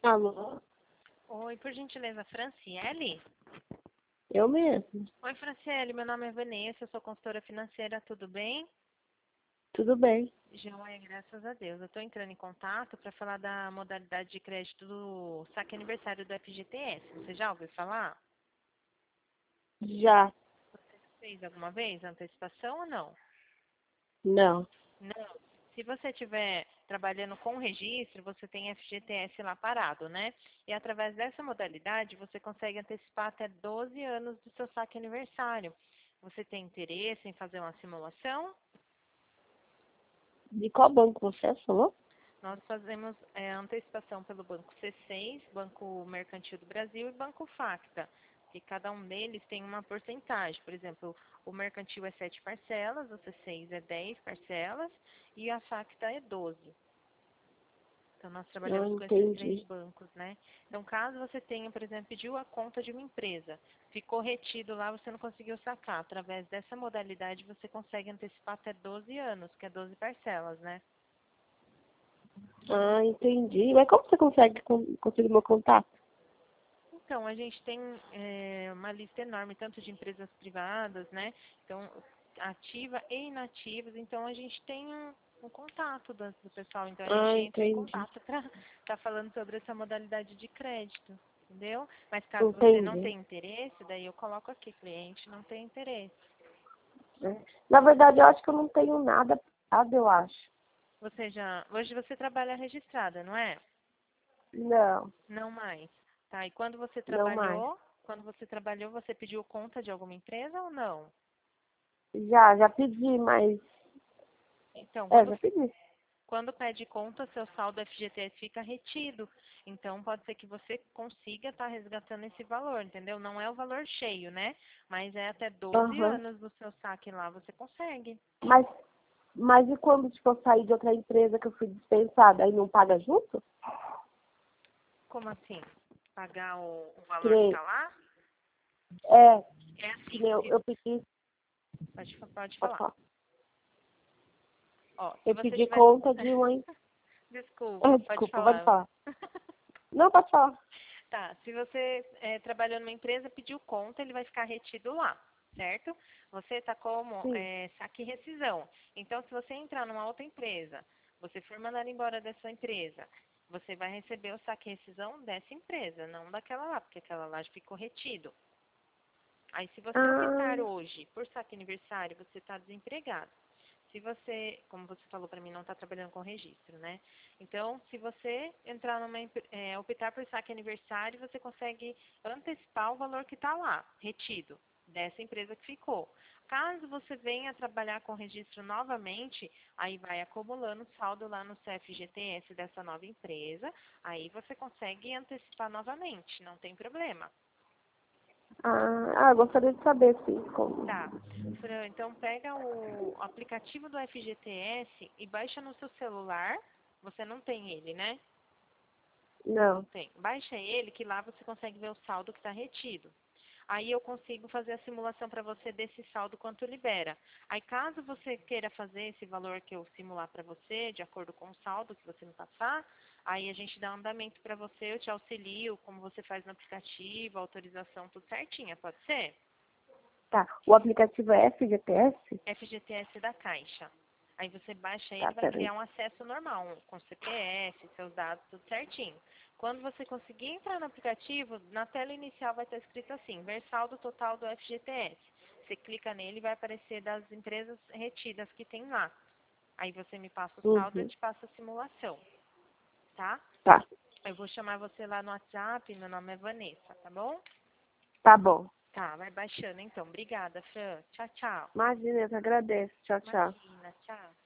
Alô? Oi, por gentileza, Franciele? Eu mesmo. Oi, Franciele, meu nome é Vanessa, eu sou consultora financeira, tudo bem? Tudo bem? Joia, graças a Deus. Eu estou entrando em contato para falar da modalidade de crédito do saque aniversário do FGTS. Você já ouviu falar? Já. Você fez alguma vez a antecipação ou não? Não. Não. Se você estiver trabalhando com registro, você tem FGTS lá parado, né? E através dessa modalidade, você consegue antecipar até 12 anos do seu saque aniversário. Você tem interesse em fazer uma simulação? De qual banco você falou? Nós fazemos antecipação pelo Banco C6, Banco Mercantil do Brasil e Banco Facta. E cada um deles tem uma porcentagem. Por exemplo, o Mercantil é 7 parcelas, o C6 é 10 parcelas e a Facta é 12. Então, nós Ah, trabalhamos com esses três entendi. bancos, né? Então, caso você tenha, por exemplo, pediu a conta de uma empresa, ficou retido lá, você não conseguiu sacar. Através dessa modalidade, você consegue antecipar até 12 anos, que é 12 parcelas, né? Ah, entendi. Mas como você consegue conseguir meu contato? Então, a gente tem uma lista enorme, tanto de empresas privadas, né? Então, ativa e inativas. Então, a gente tem um contato do pessoal. Então, a gente Ah, entra em entendi. contato para estar falando sobre essa modalidade de crédito, entendeu? Mas caso você não Entendi. tenha interesse, daí eu coloco aqui, cliente não tem interesse. É. Na verdade, eu acho que eu não tenho nada parado, eu acho. Hoje você trabalha registrada, não é? Não, Não mais. Tá, e não mais. quando você trabalhou, você pediu conta de alguma empresa ou não? Já pedi, mas... Então, Já pedi. quando pede conta, seu saldo FGTS fica retido. Então, pode ser que você consiga estar resgatando esse valor, entendeu? Não é o valor cheio, né? Mas é até 12 Aham. anos do seu saque lá, você consegue. Mas, mas e quando, tipo, eu sair de outra empresa que eu fui dispensada, aí não paga junto? Como assim? Pagar o Que valor que nem, está lá? é, É que assim, nem eu pedi... pode Pode falar. falar. Ó, se Eu você pedi tiver... conta de uma... Desculpa, pode Desculpa, pode falar. falar. Não, pode falar. Tá, se você trabalhou numa empresa, pediu conta, ele vai ficar retido lá, certo? Você está como Sim. saque e rescisão. Então, se você entrar numa outra empresa, você for mandado embora dessa empresa, você vai receber o saque e rescisão dessa empresa, não daquela lá, porque aquela lá já ficou retido. Aí, se você optar Ah, hoje por saque aniversário, você está desempregado. Se você, como você falou para mim, não está trabalhando com registro, né? Então, se você entrar optar por saque aniversário, você consegue antecipar o valor que está lá, retido, dessa empresa que ficou. Caso você venha trabalhar com registro novamente, aí vai acumulando saldo lá no CFGTS dessa nova empresa, aí você consegue antecipar novamente, não tem problema. gostaria de saber, sim, como. Tá. Fran, então pega o aplicativo do FGTS e baixa no seu celular. Você não tem ele, né? Não Não. tem. Baixa ele que lá você consegue ver o saldo que está retido. Aí eu consigo fazer a simulação para você desse saldo quanto libera. Aí caso você queira fazer esse valor que eu simular para você, de acordo com o saldo que você me passar, aí a gente dá andamento para você, eu te auxilio, como você faz no aplicativo, autorização, tudo certinha, pode ser? Tá. O aplicativo é FGTS? FGTS da Caixa. Aí você baixa Tá, ele, vai peraí. criar um acesso normal, com CPF, seus dados, tudo certinho. Quando você conseguir entrar no aplicativo, na tela inicial vai estar escrito assim, ver saldo total do FGTS. Você clica nele e vai aparecer das empresas retidas que tem lá. Aí você me passa o saldo e eu Uhum. te passo a simulação, tá? Tá. Eu vou chamar você lá no WhatsApp, meu nome é Vanessa, tá bom? Tá bom. Tá, vai baixando então. Obrigada, Fran. Tchau, tchau. Imagina, eu que agradeço. Tchau, tchau. Imagina, tchau.